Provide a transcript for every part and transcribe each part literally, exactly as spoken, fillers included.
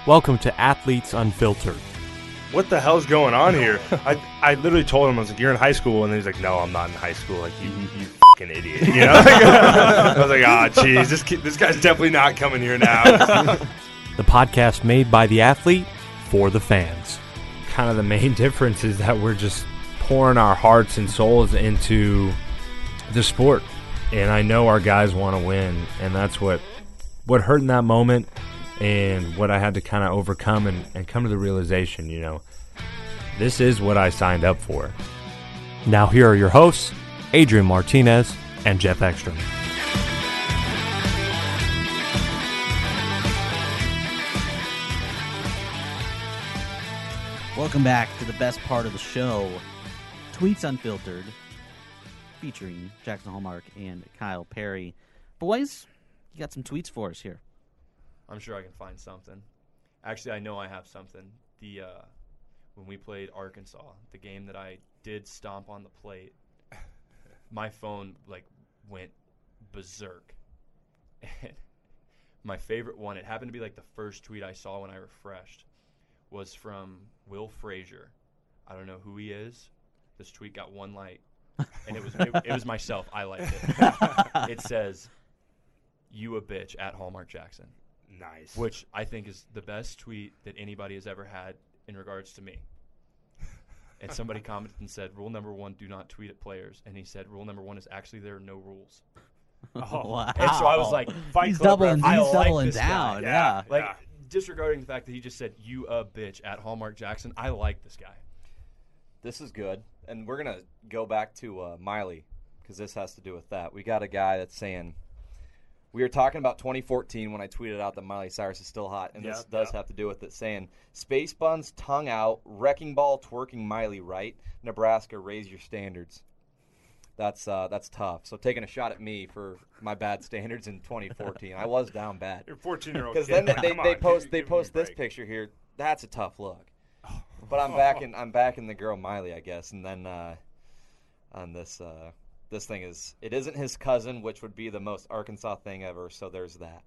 Welcome to Athletes Unfiltered. What the hell's going on here? I I literally told him, I was like, you're in high school, and he's like, no, I'm not in high school. Like, you you fucking idiot. You know? I was like, ah, oh, jeez, this kid, this guy's definitely not coming here now. The podcast made by the athlete for the fans. Kind of the main difference is that we're just pouring our hearts and souls into the sport. And I know our guys want to win, and that's what what hurt in that moment and what I had to kind of overcome and, and come to the realization, you know, this is what I signed up for. Now here are your hosts, Adrian Martinez and Jeff Ekstrom. Welcome back to the best part of the show, Tweets Unfiltered, featuring Jackson Hallmark and Kyle Perry. Boys, you got some tweets for us here. I'm sure I can find something. Actually, I know I have something. The uh, when we played Arkansas, the game that I did stomp on the plate, my phone like went berserk. And my favorite one, it happened to be like the first tweet I saw when I refreshed, was from Will Frazier. I don't know who he is. This tweet got one like, and it was it, it was myself. I liked it. It says, "You a bitch" at Hallmark Jackson. Nice. Which I think is the best tweet that anybody has ever had in regards to me. And somebody commented and said, rule number one, do not tweet at players. And he said, rule number one is actually there are no rules. Oh, wow. And so I was like, Fight he's Club doubling, reference. he's I like doubling this guy. down. Yeah. Yeah. Like, Yeah. disregarding the fact that he just said, you a bitch at Hallmark Jackson, I like this guy. This is good. And we're going to go back to uh, Miley because this has to do with that. We got a guy that's saying, we were talking about twenty fourteen when I tweeted out that Miley Cyrus is still hot, and Yep, this does yep. have to do with it, saying, Space Buns, tongue out, wrecking ball, twerking Miley right, Nebraska, raise your standards. That's uh, that's tough. So taking a shot at me for my bad standards in twenty fourteen. I was down bad. You're a fourteen-year-old Because kid. then they, Come they on, post give- they give me a post this break. picture here. That's a tough look. But I'm back in I'm back in the girl Miley, I guess. And then uh, on this uh, this thing is it isn't his cousin, which would be the most Arkansas thing ever. So there's that.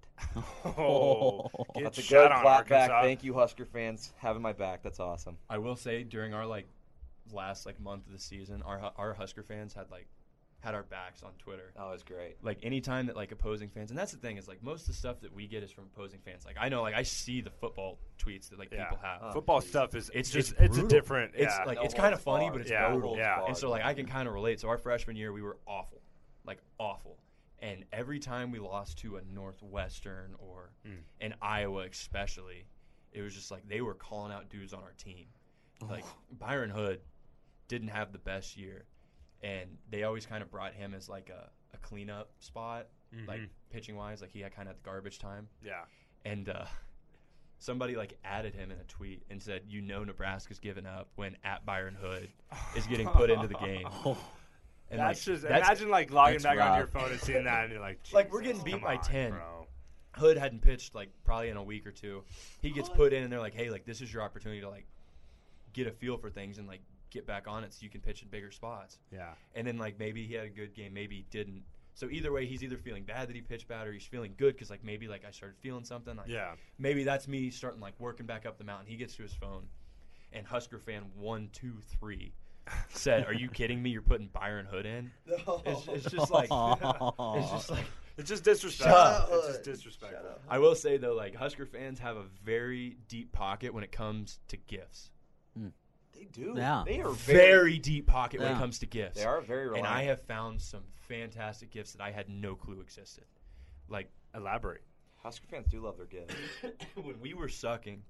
Oh, get That's a shot good on, clap back. Arkansas. Thank you, Husker fans, having my back. That's awesome. I will say during our like last like month of the season, our Hu- our Husker fans had like had our backs on Twitter. That was great. Like anytime that like opposing fans, and that's the thing is like most of the stuff that we get is from opposing fans. Like I know like I see the football tweets that like Yeah. people have. Oh, Football geez. stuff is It's it's just it's a brutal. different. It's yeah. like No it's kind of holds funny, barred. but it's Yeah, brutal. yeah. And so like I can kind of relate. So our freshman year we were awful, like awful, and every time we lost to a Northwestern or Mm. an Iowa especially, it was just like they were calling out dudes on our team. Like Byron Hood didn't have the best year, and they always kind of brought him as like a, a cleanup spot, like Mhm. pitching wise, like he had kind of the garbage time. yeah. And uh, somebody like added him in a tweet and said, "You know, Nebraska's given up when at Byron Hood is getting put into the game." And That's like, just that's- imagine like logging that's back onto your rough. phone and seeing that, and you're like, Like, we're Jesus, getting beat come by on, ten. bro. Hood hadn't pitched like probably in a week or two. He gets put in, and they're like, "Hey, like this is your opportunity to like get a feel for things and like get back on it so you can pitch in bigger spots." Yeah. And then like maybe he had a good game, maybe he didn't. So either way, he's either feeling bad that he pitched bad or he's feeling good because like maybe like I started feeling something. Like, Yeah. maybe that's me starting like working back up the mountain. He gets to his phone, and Husker fan one two three said, "Are you kidding me? You're putting Byron Hood in?" It's, it's just like it's just like It's just disrespect. Shut up. It's just disrespectful. I will say though, like Husker fans have a very deep pocket when it comes to gifts. They do. Yeah. They are Very, very. deep pocket when Yeah. it comes to gifts. They are very reliant. and I have found some fantastic gifts that I had no clue existed. Like Elaborate. Husker fans do love their gifts. when we were sucking,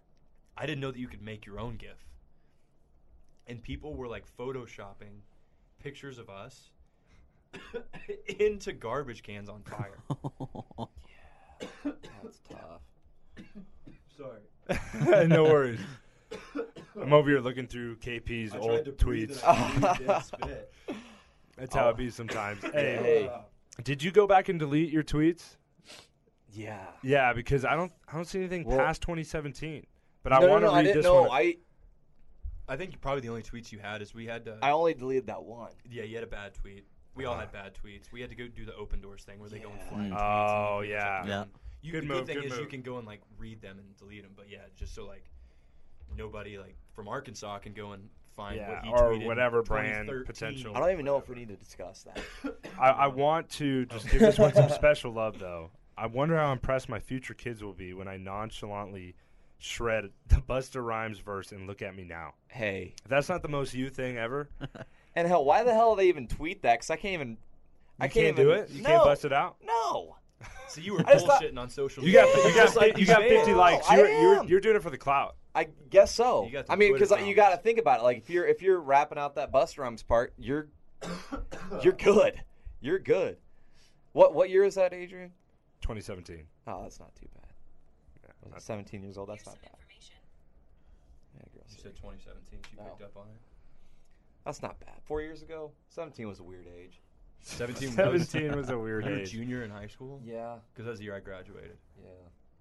I didn't know that you could make your own GIF. And people were like photoshopping pictures of us into garbage cans on fire. That's tough. Sorry. No worries. I'm over here looking through K P's I old tried to breathe tweets. and I didn't spit. That's how it be sometimes. Hey, Hey. did you go back and delete your tweets? Yeah. Yeah, because I don't I don't see anything Well- past twenty seventeen. But no, I no, want to no, I read didn't this know. one. I I think probably the only tweets you had is we had to. I only deleted that one. yeah, you had a bad tweet. We all had bad tweets. We had to go do the open doors thing where they go and Yeah. flag Mm. tweets. Oh, and people yeah. shut Yeah. down. You, Good the move, good thing good is you move. can go and like read them and delete them. But yeah, just so like nobody like from Arkansas can go and find Yeah, what he or tweeted in whatever brand twenty thirteen. potential. I don't even know if we need to discuss that. I, I want to just give this one some special love, though. I wonder how impressed my future kids will be when I nonchalantly shred the Busta Rhymes verse and Look at Me Now. Hey, If that's not the most you thing ever, and hell, why the hell do they even tweet that? Because I can't even. I you can't, can't even, do it. You no, can't bust it out. No. So you were I just thought- bullshitting on social You media. got you Yeah, got just like you these got fans. fifty likes. No, I You're, you're am. you're doing it for the clout. I guess so. You got the I mean, Twitter because you got to comments. think about it. Like if you're if you're rapping out that Busta Rhymes part, you're you're good. You're good. What what year is that, Adrian? twenty seventeen. Oh, that's not too bad. Yeah, Was it that's- seventeen years old? That's not bad. Yeah, girl, You said twenty seventeen. She No. picked up on it. that's not bad. Four years ago, seventeen was a weird age. seventeen. seventeen was a weird You were a age. junior in high school. Yeah, Because that's the year I graduated. yeah.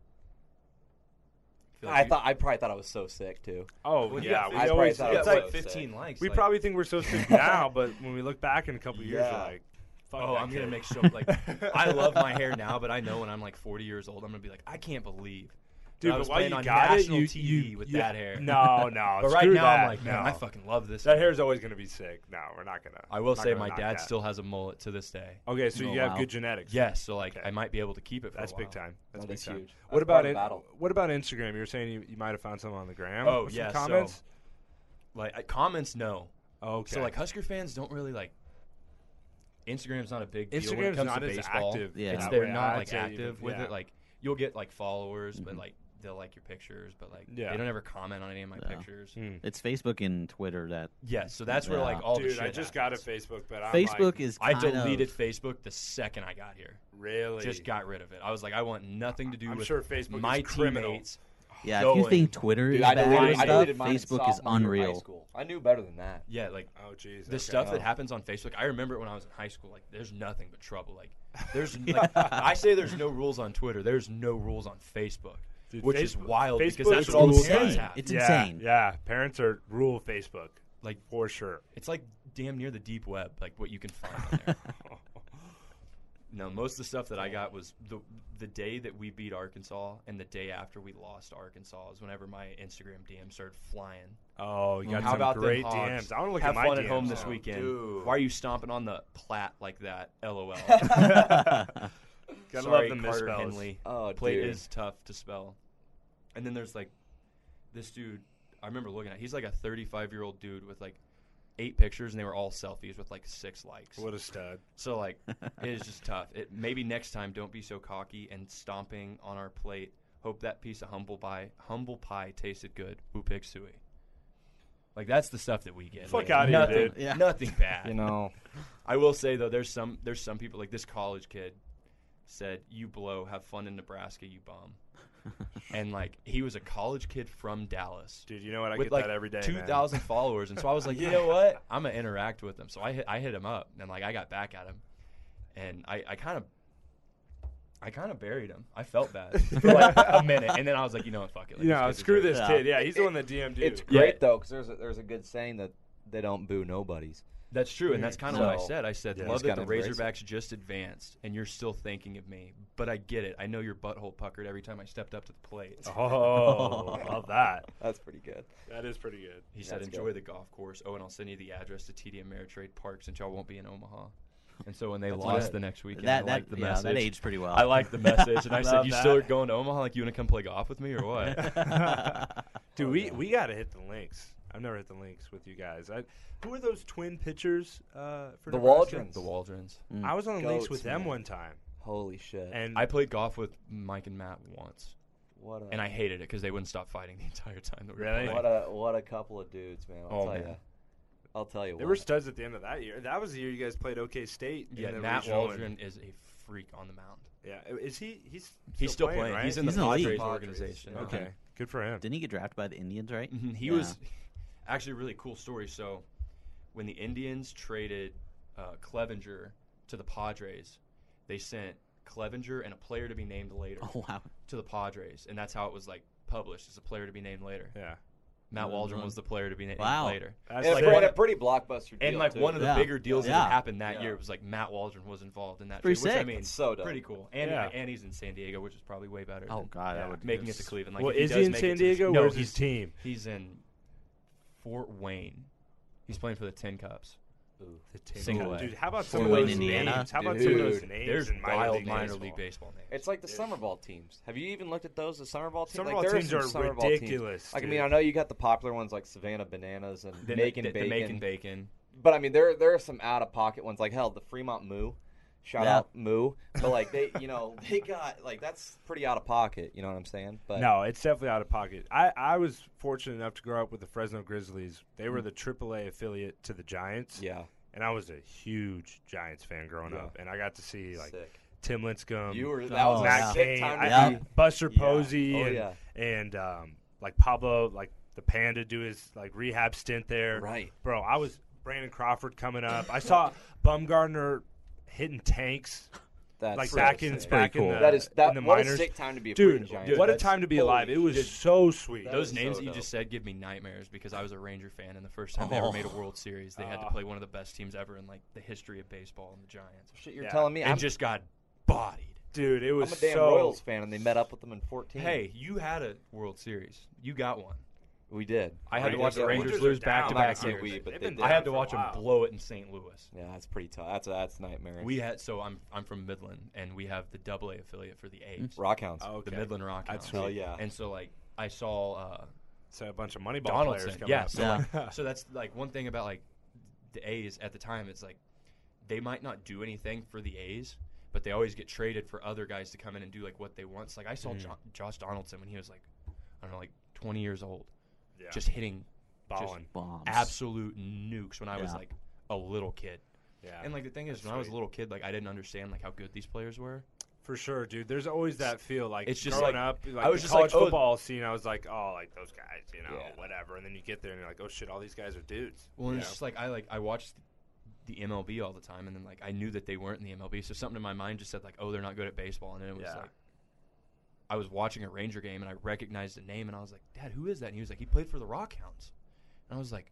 feel I like you- thought I probably thought I was so sick too. Oh Well, you yeah, got we I probably always. thought you I It's got was like like so fifteen sick. likes. we like, probably think we're so sick now, but when we look back in a couple years, Yeah. we're like, fuck Oh, that I'm gonna kid. make so like I love my hair now, but I know when I'm like forty years old, I'm gonna be like, I can't believe. Dude, I but was why playing you on got it? national You, T you, V with yeah. that hair. No, no. But right screw now that. I'm like, man, no. I fucking love this. That hair. hair's always gonna be sick. No, we're not gonna. I will not say gonna my knock dad that. still has a mullet to this day. Okay, so Oh, you have wow. good genetics. Yes, so like Okay. I might be able to keep it for That's a while. big time. That's That big is time. huge. What That's about part of it? the battle. What about Instagram? You were saying you, you might have found something on the gram. Oh, with some yeah, so- comments. Like I, comments, no. Oh, okay. So like Husker fans don't really like. Instagram's not a big deal when Instagram's it comes not to as baseball. active. Yeah. It's that they're way. not I'd like say active even- with yeah. it. Like you'll get like followers, but Mhm. like they'll like your pictures, but like Yeah. they don't ever comment on any of my Yeah. pictures. Hmm. It's Facebook and Twitter that Yes, so that's where Yeah. like all the Dude, shit I just happens. got a Facebook, but I'm Facebook like, is. I Kind deleted Of, Facebook the second I got here. really Just got rid of it. I was like, I want nothing to do I'm with sure Facebook my is criminal. teammates. yeah, if you going- think Twitter Dude, is I bad deleted, and I stuff, deleted mine Facebook is sophomore year of high unreal. school. I knew better than that. Yeah, like Oh, jeez. the okay. stuff Oh. that happens on Facebook. I remember it when I was in high school. Like, there's nothing but trouble. Like, there's like I say there's no rules on Twitter. There's no rules on Facebook, Dude, which is Facebook- wild Facebook because that's is where all the rules stuff insane. happens. It's yeah, insane. Yeah, parents are rule Facebook, Like, for sure. it's like damn near the deep web. Like what you can find on there. No, most of the stuff that I got was the the day that we beat Arkansas and the day after we lost Arkansas is whenever my Instagram D Ms started flying. Oh, you got How some about great them D Hogs? Ms. I want to look Have at my fun D at home Ms this now. weekend. Dude. Why are you stomping on the plat like that? LOL. Gotta Sorry, love the Carter misspells. Henley. Oh, Plate dude. is tough to spell. And then there's like this dude. I remember looking at. He's like a thirty-five year old dude with like eight pictures, and they were all selfies with like six likes. What a stud. So like, it is just tough. It maybe next time don't be so cocky and stomping on our plate. Hope that piece of humble pie, humble pie tasted good. Upik Sui. Like that's the stuff that we get. Fuck Like, outta here, nothing, dude. Yeah. Nothing bad. You know, I will say though, there's some there's some people like this college kid said, "You blow, have fun in Nebraska, you bum." And like he was a college kid from Dallas Dude, you know what? I with get like that every day, two man. thousand followers, and so I was like, you know what? I'm gonna interact with him. So I hit I hit him up, and like I got back at him, and I I kind of. I kind of buried him. I felt bad for like a minute, and then I was like, you know what, fuck it. Like, Yeah, this kid screw deserves this Yeah. kid. Yeah, he's the one that D M'd you. it's Yeah. great though because there's a, there's a good saying that they don't boo nobodies. That's true, and that's kind of what I So, said. I said, yeah, love just that the gotta embrace it. Razorbacks just advanced, and you're still thinking of me. But I get it. I know your butthole puckered every time I stepped up to the plate. Oh, love that. That's pretty good. That is pretty good. He said, That's enjoy good. the golf course. Oh, and I'll send you the address to T D Ameritrade Park since y'all won't be in Omaha. And so when they That's lost good. the next weekend, that I that liked the yeah, message. that aged pretty well. I liked the message, and I said, Love "You that. still going to Omaha? Like you want to come play golf with me, or what?" Dude, we, we got to hit the links. I've never hit the links with you guys. I, who are those twin pitchers uh, for The Nebraska? Waldrons. the Waldrons. Mm. I was on the links Goats, with them man. one time. Holy shit! And I played golf with Mike and Matt once, what a and I hated it because they wouldn't stop fighting the entire time that we were Really? playing. what a what a couple of dudes, man. I'll Oh, tell man. you. I'll tell you they what. were studs at the end of that year. That was the year you guys played OK State. in Yeah, the Matt regional, Waldron and- is a freak on the mound. Yeah, is he? He's He's still playing. right? He's in He's the in the league. Padres Padres, organization. yeah. Okay, good for him. Didn't he get drafted by the Indians, right? Mhm, He Yeah. was actually a really cool story. So when the Indians traded uh, Clevenger to the Padres, they sent Clevenger and a player to be named later Oh wow. to the Padres, and that's how it was like published as a player to be named later. Yeah. Matt Uh, Waldron was the player to be named Wow. later. That's And like a, one pretty, of- a pretty blockbuster deal, And like too. one of the Yeah. bigger deals Yeah. that happened that Yeah. year was like Matt Waldron was involved in that. Pretty trade, which I sick. mean, It's so dope. pretty cool. And Yeah. and he's in San Diego, which is probably way better. Oh than God, Yeah. that would making it to Cleveland. Like well, if he is he does in make San it to the- Diego? No, Where's he's his team? he's in Fort Wayne. He's playing for the Tin Cups. The team. Single A. Dude, how about Fort some of Wayne, those Indiana. names? How about Dude. some of those names There's in minor wild league minor baseball? league baseball names. It's like the summer ball teams. Have you even looked at those, the summer ball teams? Summer like, ball there teams some are summer ball teams. ridiculous. Like, I dude. mean, I know you got the popular ones like Savannah Bananas and The, Macon the, the Bacon. Macon Bacon. But I mean, there there are some out of pocket ones. Like hell, the Fremont Moo. Shout Yeah. out Moo. But like they, you know, they got like that's pretty out of pocket. You know what I'm saying? But No, it's definitely out of pocket. I, I was fortunate enough to grow up with the Fresno Grizzlies. They were the triple A affiliate to the Giants. yeah, And I was a huge Giants fan growing Yeah. up. And I got to see like sick. Tim Lincecum, You were that was Oh, a Matt yeah. sick Cain, time I, to Yeah. be. Buster Yeah. Posey, Oh, and, yeah. and um, like Pablo, like the Panda do his like rehab stint there. Right. Bro, I was Brandon Crawford coming up. I saw Bumgarner hitting tanks That's like so back in sick. back in cool. the, That is that. in the What a minors. sick time to be a Dude, freaking Giants dude, fan. what a That's- time to be holy alive. It was shit. so sweet. That Those is names so that you dope. just said give me nightmares because I was a Ranger fan, and the first time they ever made a World Series, they had to Oh. play one of the best teams ever in like the history of baseball, and the Giants, Shit, you're Yeah. telling me and I'm, just got bodied. Dude, it was I'm a damn so Royals fan, and they met up with them in fourteen. Hey, you had a World Series. You got one. we did. I had to We watch did the get one. Rangers Rangers lose are down. back to I'm not back gonna say years. we, but They've they been did. I had to for a watch them while. blow it in Saint Louis. Yeah, that's pretty tough. That's that's nightmare. We had so I'm I'm from Midland, and we have the Double A affiliate for the A's, Rockhounds. Oh, okay. the Midland Rockhounds. That's Hell yeah. And so like I saw uh, So a bunch of money ball Donaldson. players coming Yeah, up. so, Yeah. Like, so that's like one thing about like the A's at the time. It's like they might not do anything for the A's, but they always get traded for other guys to come in and do like what they want. So, like I saw Mm. jo- Josh Donaldson when he was like I don't know, like twenty years old, Yeah. just hitting balling. bombs. absolute nukes when I was Yeah. like a little kid. Yeah. And like the thing is, That's when I was a sweet. little kid, like I didn't understand like how good these players were. For sure, dude. There's always that feel like It's just growing like- up, like I was the just college like, oh, football scene. I was like, oh, like those guys, you know, Yeah. whatever. And then you get there and you're like, oh shit, all these guys are dudes. Well, and you it's know? just like I like I watched the M L B all the time, and then like I knew that they weren't in the M L B, so something in my mind just said like, oh, they're not good at baseball, and then it was Yeah. like I was watching a Ranger game and I recognized the name, and I was like, Dad, who is that? And he was like, he played for the Rockhounds, and I was like,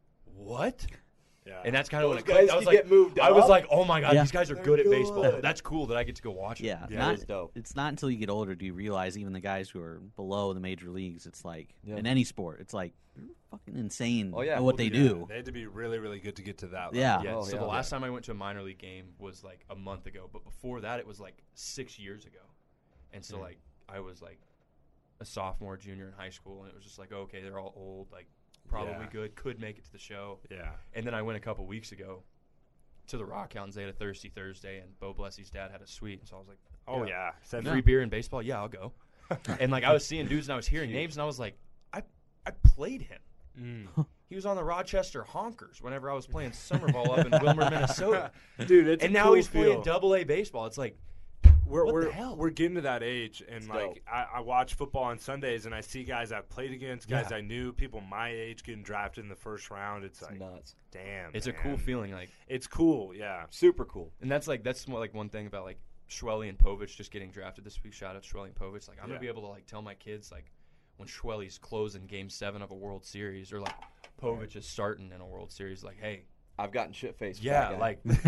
what? yeah. And that's kind of Those when it guys clicked. I was can like, get moved I was up? like, oh my god, Yeah. these guys are They're good at good. baseball. That's cool that I get to go watch it. Yeah, Yeah, not, it is dope. It's not until you get older do you realize even the guys who are below the major leagues, it's like Yeah. in any sport, it's like they're fucking insane Oh, yeah. at what they Yeah, do. They had to be really, really good to get to that level. Yeah. Yeah, Oh, so yeah. the last time I went to a minor league game was like a month ago, but before that it was like six years ago. And so Mm. like I was like a sophomore, junior in high school, and it was just like, okay, they're all old, like probably Yeah. good, could make it to the show. Yeah. And then I went a couple weeks ago to the Rockhounds. They had a Thirsty Thursday, and Bo Blessey's dad had a suite, and so I was like, Oh yeah. Send free me- beer and baseball, yeah, I'll go. And like I was seeing dudes and I was hearing names, and I was like, I I played him. Mm. He was on the Rochester Honkers whenever I was playing summer ball up in Wilmer, Minnesota. Dude, it's And a now cool he's playing feel. double A baseball. It's like, We're what we're the hell? we're getting to that age, and It's like dope. I, I watch football on Sundays, and I see guys I've played against, guys Yeah. I knew, people my age getting drafted in the first round. It's, It's like, nuts. damn, it's a man. cool feeling. Like, It's cool, yeah. Super cool. and that's like that's more like one thing about like Schwelly and Povich just getting drafted this week. Shout out to Schwelly and Povich. Like I'm Yeah. gonna be able to like tell my kids like when Schwelly's closing Game Seven of a World Series, or like Povich is starting in a World Series. Like, hey, I've gotten shit faced. yeah, like that's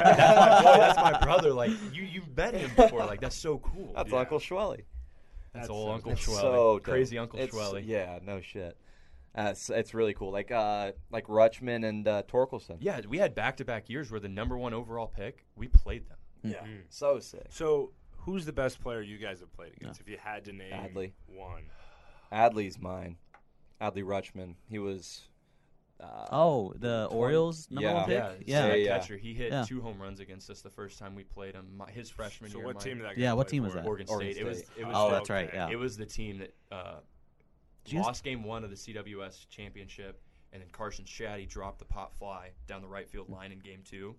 my boy, that's my brother. Like you you met him before. Like that's so cool. that's Yeah. Uncle Schwelly. That's That's old so- Uncle It's Schwelly, so dope. crazy Uncle It's- Schwelly. Yeah, no shit. Uh, it's, it's really cool. Like uh, like Rutschman and uh, Torkelson. Yeah, we had back-to-back years where the number one overall pick, we played them. Yeah. Mm. So sick. So, who's the best player you guys have played against? If you had to name Adley. one, Adley's mine. Adley Rutschman. He was. Uh, Oh, the Orioles number Yeah. one pick? Yeah, Yeah. yeah, yeah. catcher. He hit Yeah. two home runs against us the first time we played him. My, his freshman so year. what my- team did that? Guy Yeah, what play team was for? that? Oregon, Oregon State. It was. State. It was. Oh, the- that's right, okay. yeah. It was the team that uh, Did you guys- lost game one of the C W S championship, and then Carson Shaddy dropped the pop fly down the right field line in game two.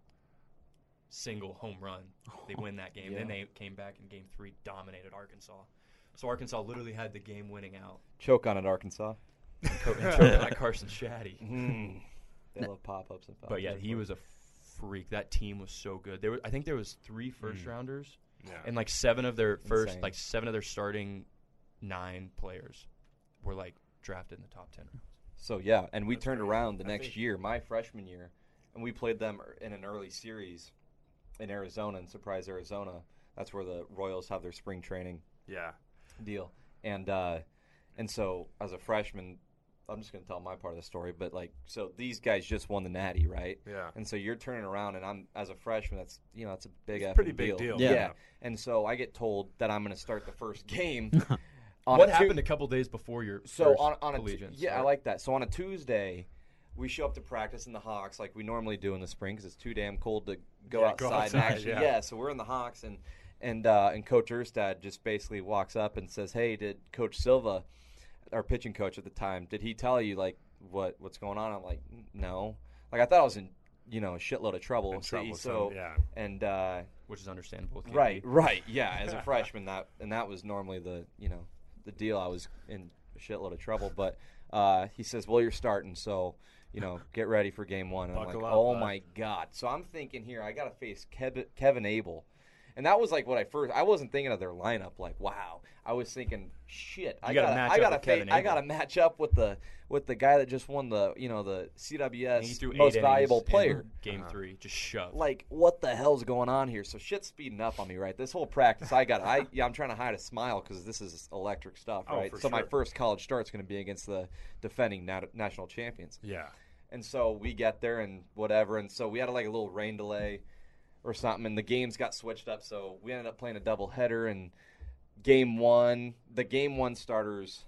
Single home run. They win that game. Yeah. Then they came back in game three, dominated Arkansas. So Arkansas literally had the game winning out. choke on it, Arkansas. And, co- and choked by Carson Shaddy. Mm. They love pop ups and. But yeah, he was a freak. That team was so good. There were, I think there was three first Mm. rounders, Yeah. and like seven of their first, Insane. like seven of their starting nine players were like drafted in the top ten rounds. So yeah, and we That's turned crazy. around the I next think- year, my freshman year, and we played them in an early series in Arizona, in Surprise, Arizona. That's where the Royals have their spring training Yeah. deal. And uh, and so as a freshman, I'm just gonna tell my part of the story, but like, so these guys just won the Natty, right? Yeah. And so you're turning around, and I'm as a freshman. That's you know, that's a big, It's a effing pretty big deal. deal. Yeah. Yeah. And so I get told that I'm gonna start the first game. on What a Tu- happened a couple days before your So first on on a tu- allegiance? yeah, I right? like that. So on a Tuesday, we show up to practice in the Hawks like we normally do in the spring because it's too damn cold to go Yeah, outside. go and outside, actually, yeah. So we're in the Hawks, and and uh, and Coach Erstad just basically walks up and says, "Hey, did Coach Silva, our pitching coach at the time, did he tell you like what what's going on?" I'm like, "No." Like I thought I was in you know a shitload of trouble. In So- trouble, so so, yeah. and. Uh, Which is understandable. with K P. Right, right, yeah. As a freshman, that and that was normally the you know the deal. I was in a shitload of trouble, but uh, he says, "Well, you're starting, so you know get ready for game one." And I'm Buckle like, up, "Oh bud." my god!" So I'm thinking here, I got to face Kevin, Kevin Abel, and that was like what I first. I wasn't thinking of their lineup like, "Wow." I was thinking, "Shit, I gotta gotta, match I up gotta, with Kevin I Abel. gotta match up with the with the guy that just won the you know the C W And he S threw eight most innings valuable in player." Game Uh-huh. three, just shoved. Like, what the hell's going on here? So shit's speeding up on me, right? This whole practice, I got, I yeah, I'm trying to hide a smile because this is electric stuff, Oh, right? for so my sure. first college start's going to be against the defending nat- national champions, Yeah. and so we get there and whatever, and so we had like a little rain delay or something, and the games got switched up, so we ended up playing a double header, and game one, the game one starters,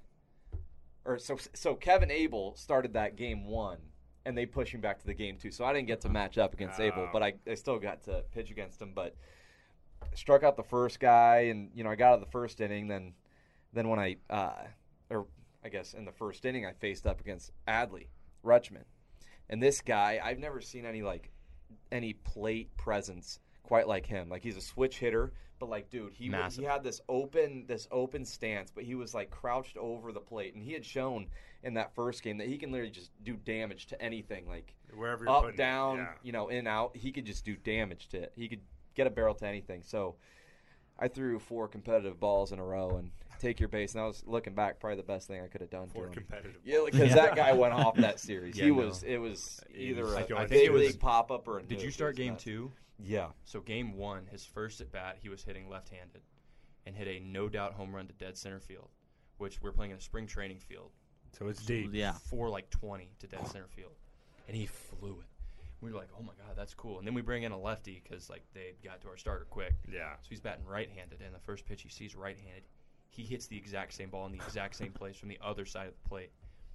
or so so Kevin Abel started that game one. And they push him back to the game two. So I didn't get to match up against Abel, Oh. but I, I still got to pitch against him. But struck out the first guy, and you know I got out of the first inning. Then, then when I, uh, or I guess in the first inning, I faced up against Adley Rutschman, and this guy I've never seen any like any plate presence quite like him. Like he's a switch hitter, but like dude, he was, Massive. he had this open this open stance, but he was like crouched over the plate, and he had shown in that first game that he can literally just do damage to anything, like Wherever you're up, putting it, down, yeah. you know, in, out. He could just do damage to it. He could get a barrel to anything. So I threw four competitive balls in a row and take your base. And I was looking back, probably the best thing I could have done For to him. competitive. Yeah, because that guy went off that series. Yeah, he no. was. It was He either was a, like a going big it was- league pop up or a Did nuke. you It start was game nuts. two? Yeah. So game one, his first at bat, he was hitting left-handed, and hit a no doubt home run to dead center field, which we're playing in a spring training field. So it's deep. Yeah. For like twenty to dead center field, and he flew it. We were like, oh my god, that's cool. And then we bring in a lefty because like they got to our starter quick. Yeah. So he's batting right-handed, and the first pitch he sees right-handed, he hits the exact same ball in the exact same place from the other side of the plate.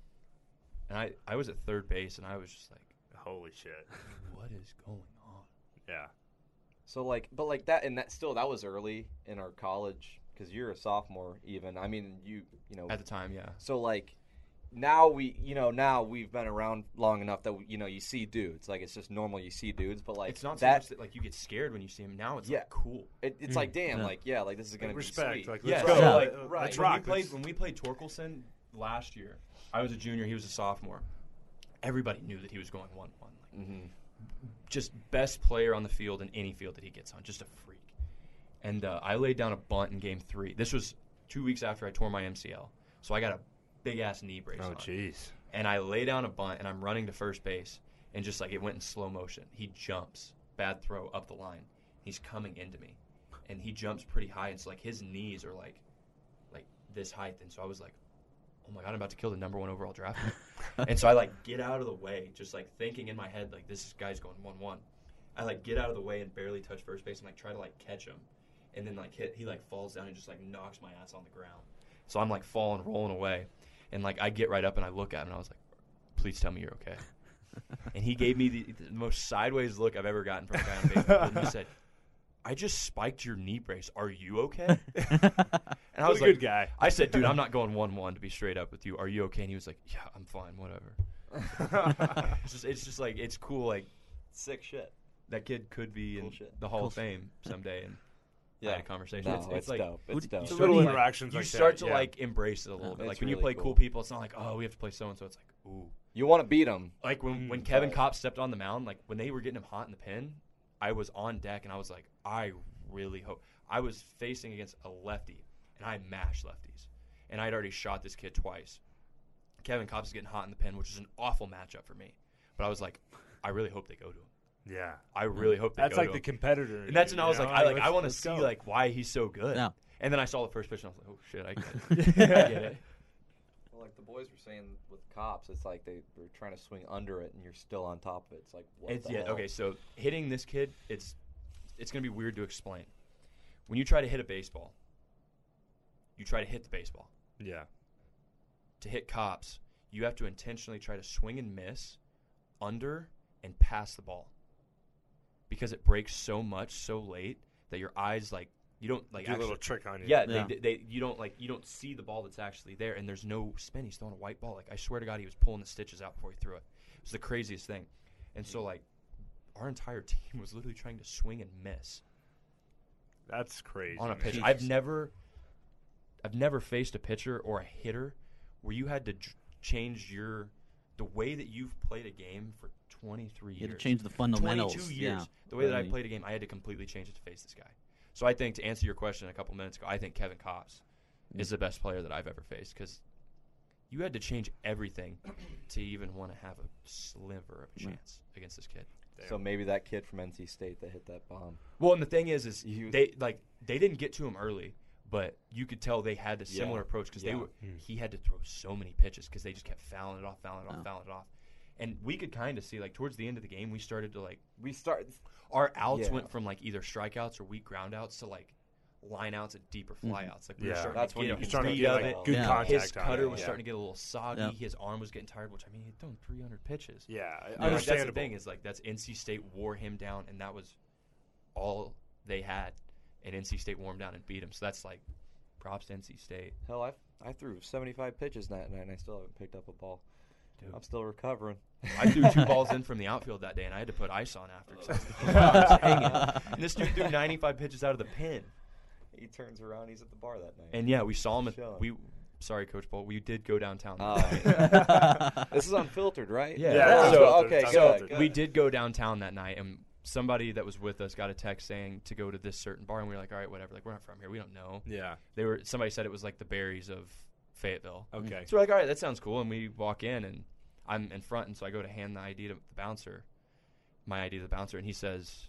And I, I was at third base, and I was just like, Holy shit. what is going on? Yeah. So like, but like that, and that still that was early in our college because you're a sophomore even. I mean, you you know. At the time, yeah. So like, now we you know now we've been around long enough that you know you see dudes like it's just normal you see dudes, but like It's not so that much that like you get scared when you see him. Now it's Yeah. like cool. it, it's like damn Yeah. like yeah like this is gonna Like, be respect. sweet. Like, Yeah, let's go. so, Yeah. like, Uh, right. Let's when we rock. played Let's- when we played Torkelson last year, I was a junior, he was a sophomore. Everybody knew that he was going one one. Like, Mhm. just best player on the field in any field that he gets on, just a freak. And uh, I laid down a bunt in game three. This was two weeks after I tore my M C L, so I got a big ass knee brace Oh, on. jeez. And I lay down a bunt, and I'm running to first base, and just like it went in slow motion. He jumps, bad throw up the line. He's coming into me, and he jumps pretty high, and so like his knees are like, like this height, and so I was like, oh my god, I'm about to kill the number one overall draft pick. And so I like get out of the way, just like thinking in my head like this guy's going one one. I like get out of the way and barely touch first base and like try to like catch him, and then like hit he like falls down and just like knocks my ass on the ground. So I'm like falling, rolling away, and like I get right up and I look at him and I was like, please tell me you're okay. And he gave me the, the most sideways look I've ever gotten from a guy on baseball. And he said, I just spiked your knee brace. Are you okay? And I What was a like, good guy. I said, dude, I'm not going one one to be straight up with you. Are you okay? And he was like, yeah, I'm fine, whatever. it's, just, it's just like, it's cool. Like, Sick shit. that kid could be Cool in shit. the Hall Cool of Fame someday. And I Yeah. had a conversation. No, it's, it's, it's like, dope. It's Who- dope. you The start little to, like- interactions you like start that, to yeah. like embrace it a little Yeah. bit. Like It's when you really play cool cool. people, it's not like, oh, we have to play so and so. It's like, ooh. You want to beat them. Like when, when Mm, Kevin right. Kopp stepped on the mound, like when they were getting him hot in the pin, I was on deck and I was like, I really hope. I was facing against a lefty and I mashed lefties. And I'd already shot this kid twice. Kevin Kopps is getting hot in the pen, which is an awful matchup for me. But I was like, I really hope they go to him. Yeah. I really hope they That's go like to the him. competitor. And that's when I was like, I like I want to let's see go. like why he's so good. Yeah. And then I saw the first pitch and I was like, oh shit, I get it. I get it. Well, like the boys were saying with Cops, it's like they were trying to swing under it and you're still on top of it. It's like, what It's the yeah, hell? okay, so hitting this kid, it's it's gonna be weird to explain. When you try to hit a baseball, you try to hit the baseball. Yeah. To hit Cops, you have to intentionally try to swing and miss under and pass the ball. Because it breaks so much so late that your eyes like you don't like Do a actually, little trick on you. Yeah, Yeah. They, they you don't like you don't see the ball that's actually there, and there's no spin. He's throwing a white ball. Like I swear to God, he was pulling the stitches out before he threw it. It was the craziest thing. And so like our entire team was literally trying to swing and miss That's crazy. on a man. pitch. Jesus. I've never, I've never faced a pitcher or a hitter where you had to j- change your the way that you've played a game for twenty-three You years. had to change the fundamentals. twenty-two years. Yeah. The way that I Really. played a game, I had to completely change it to face this guy. So I think to answer your question a couple minutes ago, I think Kevin Kopps is the best player that I've ever faced because you had to change everything to even want to have a sliver of a chance against this kid. So maybe that kid from N C State that hit that bomb. Well, and the thing is, is He was- they like they didn't get to him early, but you could tell they had a similar Yeah. approach because Yeah. they were. He had to throw so many pitches because they just kept fouling it off, fouling it off, Oh. fouling it off, and we could kind of see like towards the end of the game, we started to like We start. our outs Yeah. went from like either strikeouts or weak ground outs to like line outs and deeper fly outs. Like we were Yeah. starting That's to when get you a can starting to read get of like it. good Yeah. contact His on cutter it. was yeah. starting to get a little soggy. Yep. His arm was getting tired, which I mean, he'd thrown three hundred pitches. Yeah, You know, like, understandable. that's the thing is like that's N C State wore him down, and that was all they had, and N C State wore him down and beat him. So that's like props to N C State. Hell, I I threw seventy-five pitches that night and I still haven't picked up a ball. Dude. I'm still recovering. I threw two balls in from the outfield that day, and I had to put ice on after. 'Cause I was, I was hanging. And this dude threw ninety-five pitches out of the pin. He turns around. He's at the bar that night. And yeah, we saw him. At, Chilling. we sorry, Coach Bolt. We did go downtown. Oh, that night. this is unfiltered, right? Yeah. Yeah, it's So- unfiltered, okay, it's good, unfiltered. good. we did go downtown that night, and somebody that was with us got a text saying to go to this certain bar, and we were like, all right, whatever. Like we're not from here. We don't know. Yeah. They were. Somebody said it was like the berries of Fayetteville. Okay. So we're like, all right, that sounds cool. And we walk in, and I'm in front, and so I go to hand the I D to the bouncer, my I D to the bouncer, and he says,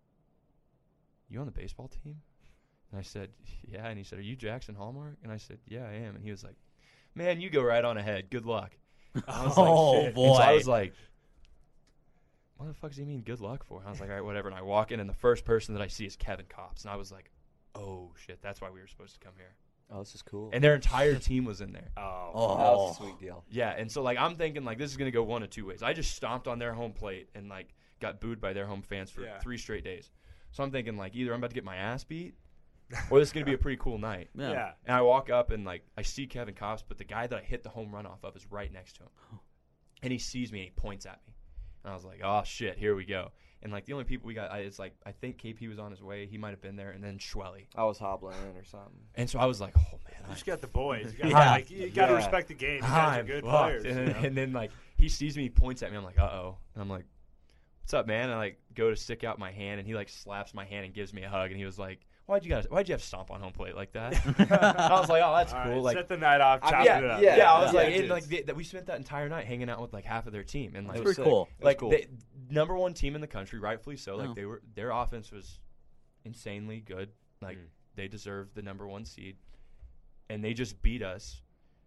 "You on the baseball team?" And I said, "Yeah." And he said, "Are you Jackson Hallmark?" And I said, "Yeah, I am." And he was like, "Man, you go right on ahead. Good luck." I was Oh, like, "Shit." boy. And so I was like, what the fuck does he mean good luck for? And I was like, all right, whatever. And I walk in, and the first person that I see is Kevin Kopps. And I was like, oh, shit, that's why we were supposed to come here. Oh, this is cool. And their entire team was in there. Oh. Oh. that was a sweet deal. Yeah, and so, like, I'm thinking, like, this is going to go one of two ways. I just stomped on their home plate and, like, got booed by their home fans for Yeah. three straight days. So I'm thinking, like, either I'm about to get my ass beat or this is going to be a pretty cool night. Yeah. Yeah. And I walk up, and, like, I see Kevin Kopps, but the guy that I hit the home run off of is right next to him. And he sees me, and he points at me. And I was like, oh, shit, here we go. And, like, the only people we got, I, it's like, I think K P was on his way. He might have been there, and then Schwelly. I was hobbling in or something. And so I was like, oh, man. You I just got the boys. You got Yeah. like, you got to Yeah. respect the game. You guys are I'm good fucked. players. And, you then, know? and then, like, he sees me, he points at me. I'm like, uh-oh. And I'm like, what's up, man? And I, like, go to stick out my hand, and he, like, slaps my hand and gives me a hug. And he was like, why'd you guys, why'd you have to stomp on home plate like that? And I was like, oh, that's All cool. right, like, set the night off, I- chop yeah, it up. yeah, yeah, I was yeah, like, it and, is. like they, that we spent that entire night hanging out with, like, half of their team. And, like, It Pretty was sick. cool. It was like cool. they, number one team in the country, rightfully so. Like Oh. they were, their offense was insanely good. Like Mm. they deserved the number one seed, and they just beat us.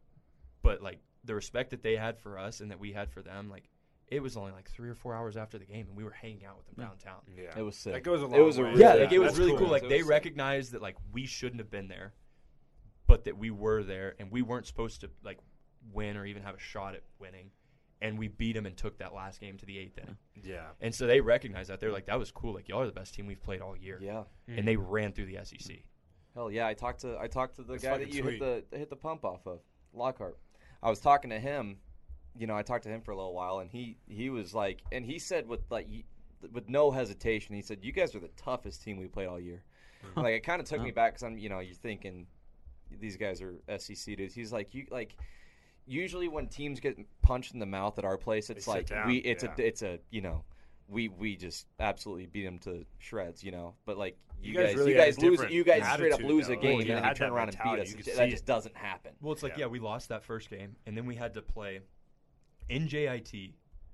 But like the respect that they had for us and that we had for them, like it was only like three or four hours after the game, and we were hanging out with them Yeah. downtown. Yeah. It was sick. That goes a It long was a way. really- Yeah, Yeah, like it was that's really cool. cool. Like It they was sick. recognized that like we shouldn't have been there, but that we were there, and we weren't supposed to like win or even have a shot at winning, and we beat them and took that last game to the eighth inning. Yeah. And so they recognized that. They're like, that was cool. Like y'all are the best team we've played all year. Yeah. And they ran through the S E C. Hell yeah! I talked to I talked to the That's guy that fucking you sweet. hit the hit the pump off of, Lockhart. I was talking to him. You know, I talked to him for a little while, and he he was like, and he said with like y- with no hesitation, he said, "You guys are the toughest team we played all year." Like it kind of took me back because I'm, you know, you're thinking these guys are S E C dudes. He's like, you like. Usually when teams get punched in the mouth at our place, it's sit like down, we it's yeah. a it's a you know we we just absolutely beat them to shreds, you know. But like you, You guys guys, really you had a guys lose, different you guys straight up attitude, lose a though. game Like, and you then you had turn that around and beat mentality. us. You could That see just it. doesn't happen. Well, it's like, Yeah. yeah, we lost that first game, and then we had to play in J I T,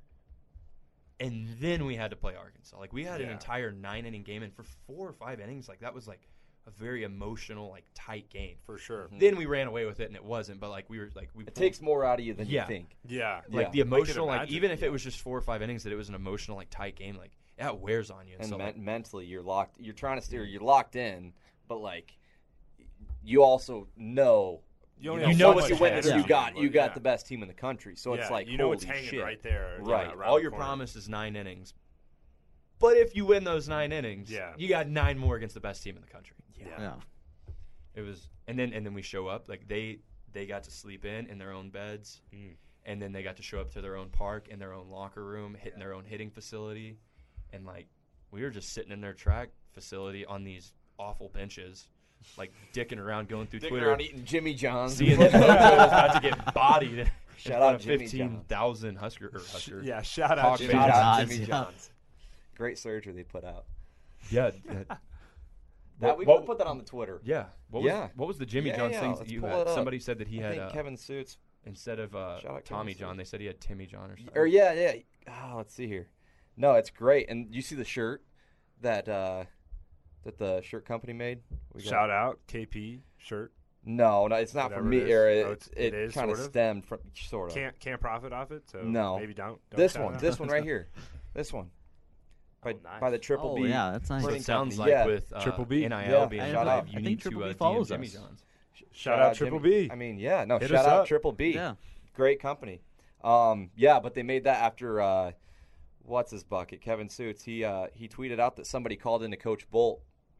and then we had to play Arkansas. Like, we had an Yeah. entire nine-inning game, and for four or five innings, like, that was, like, a very emotional, like, tight game. For sure. Then we ran away with it, and it wasn't, but, like, we were, like, we It pulled- takes more out of you than Yeah. you think. Yeah. like, Yeah. the emotional, like, imagine, even if yeah. it was just four or five innings, that it was an emotional, like, tight game, like, that wears on you. And, And so, men- like, mentally, you're locked. You're trying to steer. You're locked in, but like you also know. You, You only know, have know so once what's you much win ahead this, of you you, got but you got yeah. the best team in the country. So it's Yeah, like you know holy what's hanging shit. right there. yeah, Right. around all the your corner. promise is nine innings. But if you win those nine innings, Yeah. you got nine more against the best team in the country. Yeah. Yeah. It was, and then and then we show up like they they got to sleep in in their own beds, Mm. and then they got to show up to their own park in their own locker room, hitting their own hitting facility, and like we were just sitting in their track facility on these awful benches, like dicking around, going through Dicking Twitter, around eating Jimmy John's. seeing that Mojo was about to get bodied. in Shout front out of Jimmy fifteen Johns. thousand Husker or Husker. Yeah, shout out Hawk Jimmy Shout fans. out Johns, Jimmy yeah. Johns. Great surgery they put out. yeah. that- That, we what- gotta put that on the Twitter. Yeah. What Yeah. was what was the Jimmy Yeah, John yeah, thing let's that you pull had? it up. Somebody said that he I had think uh, Kevin Suits. instead of uh, Shout out Tommy Kevin John, Suits. they said he had Timmy John or something. Or yeah, yeah. Oh, let's see here. No, it's great. And you see the shirt that uh, that the shirt company made? We got- Shout out K P shirt. No, no, it's not Whatever for me. it is. Or Oh, it, it's- it, it is, kind of sort of? stemmed from sort of. Can't can't profit off it. So No. maybe don't. don't this shout one, out. this one right here, this one, by, Oh, nice. by the Triple Oh, B. yeah, that's nice. So Printing it sounds company. like Yeah. with uh, Triple B. N I L Yeah. being I shout have- out, I you think need Triple to B uh, D M follows Jimmy us. John's. Shout out Triple B. I mean, yeah, no, Hit shout us out up. Triple B. Yeah. Great company. Um, yeah, but they made that after uh, what's his bucket, Kevin Suits. He uh, he tweeted out that somebody called into Coach Bolt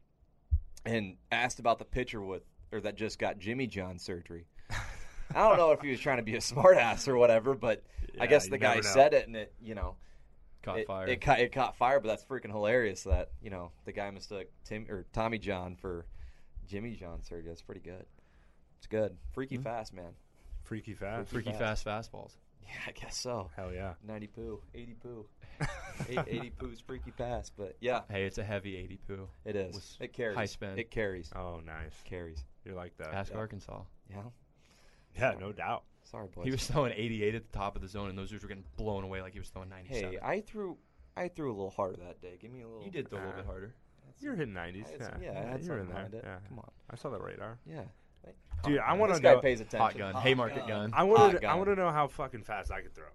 and asked about the pitcher with or that just got Jimmy John surgery. I don't know if he was trying to be a smartass or whatever, but I Yeah, guess you the guy never know. said it, and it you know Caught it, fire. It caught it caught fire, but that's freaking hilarious that you know the guy mistook Tim or Tommy John for Jimmy John surgery. That's pretty good. It's good. Freaky fast, man. Freaky fast. Freaky fast fastballs. Yeah, I guess so. Hell yeah. ninety poo, eighty poo. eighty, eighty poo's freaky pass, but yeah, Hey, it's a heavy eighty poo. it is. With It carries. high spin. It carries. Oh, nice. Carries. You're like that. Ask yeah. Arkansas. Yeah. Yeah, no doubt. Sorry, boys. He was throwing eighty-eight at the top of the zone, and those dudes were getting blown away like he was throwing ninety-seven. hey, I threw, I threw a little harder that day. Give me a little. you did throw a little uh, bit harder. You're hitting nineties. I had Yeah, some- yeah, I had you're in something there. behind it. Yeah. Come on. I saw the radar. Yeah. Dude, I want This to guy know. pays attention. Hot gun. Haymarket gun. I want to. Hot I gun. want to know how fucking fast I could throw.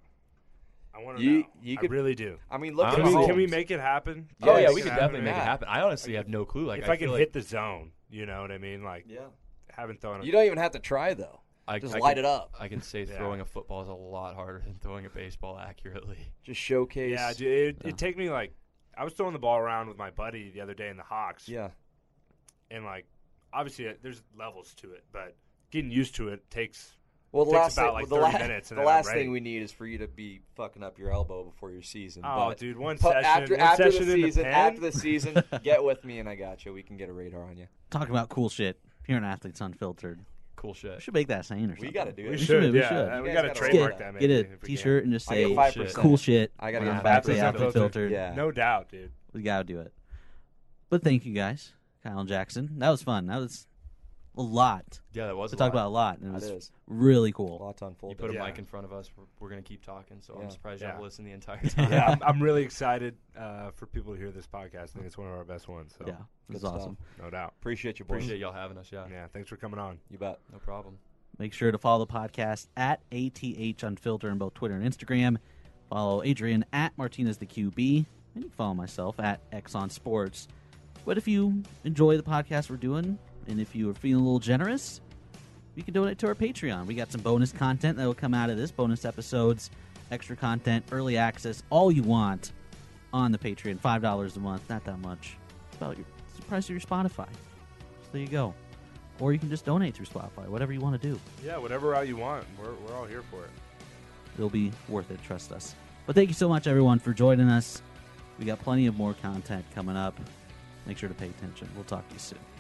I want to You- know. you I could- really do. I mean, look I at Can we, Mahomes. can we Mahomes. make it happen? Oh Yes. yeah, Make we it could happen, definitely make Matt. it happen. I honestly have no clue. Like if I, can feel hit like the zone, you know what I mean? Like, Yeah. haven't thrown. You don't even have to try though. I, Just I light can, it up. I can say Yeah. throwing a football is a lot harder than throwing a baseball accurately. Just showcase. Yeah, dude. It, it take me like. I was throwing the ball around with my buddy the other day in the Hawks. Yeah. And like, obviously, uh, there's levels to it, but getting used to it takes. Well, the Takes last about, thing, like, the, thirty la- minutes, and the then I'm last ready. thing we need is for you to be fucking up your elbow before your season. Oh, but dude, one But session. after one after the session in season, pen? after the season, get with me and I got you. We can get a radar on you. Talking about cool shit here in Athletes Unfiltered. Cool We shit. should make that saying or something. We got to do We it. should, should, we yeah. should. uh, You We guys got to gotta trademark get- that. Get Maybe, a if we T-shirt and just I get say five shit. percent. cool shit. I gotta on get the back of the five percent Athlete Filtered. Yeah. No doubt, dude. We gotta do it. But thank you guys, Kyle and Jackson. That was fun. That was a lot. Yeah, that was We a talked lot. about a lot, and it That was is. really A cool. lot to unfold. You put a Yeah. mic in front of us. We're, we're gonna keep talking, so Yeah. I'm surprised you Yeah. have listened the entire time. Yeah, I'm, I'm really excited uh, for people to hear this podcast. I think it's one of our best ones. So, Yeah, it was Good stuff. awesome. no doubt. Appreciate you, boys. Appreciate y'all having us. Yeah, Yeah, thanks for coming on. You bet. no problem. Make sure to follow the podcast at A T H Unfiltered on both Twitter and Instagram. Follow Adrian at Martinez the Q B, and you can follow myself at Exxon Sports. But if you enjoy the podcast we're doing, and if you are feeling a little generous, you can donate to our Patreon. We got some bonus content that will come out of this, bonus episodes, extra content, early access, all you want on the Patreon. five dollars a month, not that much. It's about your, it's the price of your Spotify. So there you go. Or you can just donate through Spotify, whatever you want to do. Yeah, whatever route you want. We're, we're all here for it. It'll be worth it, trust us. But thank you so much, everyone, for joining us. We got plenty of more content coming up. Make sure to pay attention. We'll talk to you soon.